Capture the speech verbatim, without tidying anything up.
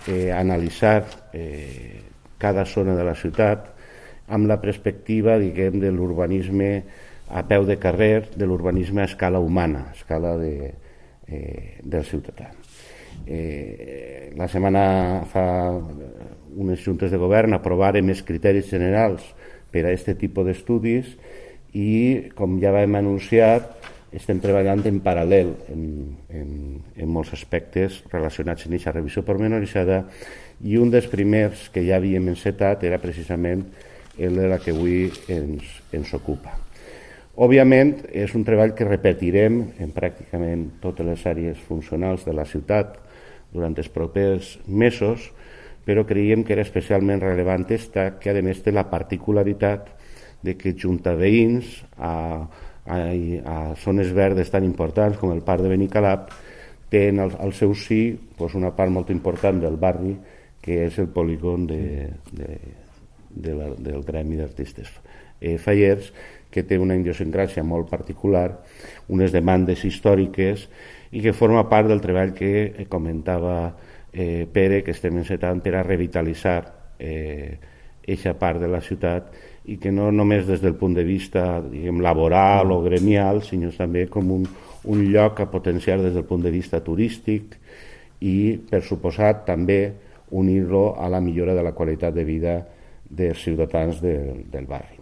eh, analitzar eh, cada zona de la ciutat amb la perspectiva, diguem, de l'urbanisme a peu de carrer, de l'urbanisme a escala humana, a escala de, eh, del ciutadà. Eh, la setmana fa unes juntes de govern aprovaren més criteris generals per a aquest tipus d'estudis i, com ja vam anunciar, estem treballant en paral·lel en, en, en molts aspectes relacionats amb aquesta revisió pormenoritzada, i un dels primers que ja havíem encetat era precisament el de la que avui ens, ens ocupa. Òbviament, és un treball que repetirem en pràcticament totes les àrees funcionals de la ciutat durant els propers mesos, però creiem que era especialment rellevant esta, que a més té la particularitat de que junt a veïns a, a, a zones verdes tan importants com el Parc de Benicalap tenen al, al seu sí pues, una part molt important del barri, que és el polígon de, de, de la, del Gremi d'Artistes eh, Fallers, que té una idiosincràsia molt particular, unes demandes històriques, i que forma part del treball que comentava eh, Pere, que estem encetant per a revitalitzar aquesta eh, part de la ciutat, i que no només des del punt de vista, diguem, laboral o gremial, sinó també com un, un lloc a potenciar des del punt de vista turístic i, per suposat, també unir-lo a la millora de la qualitat de vida dels ciutadans de, del barri.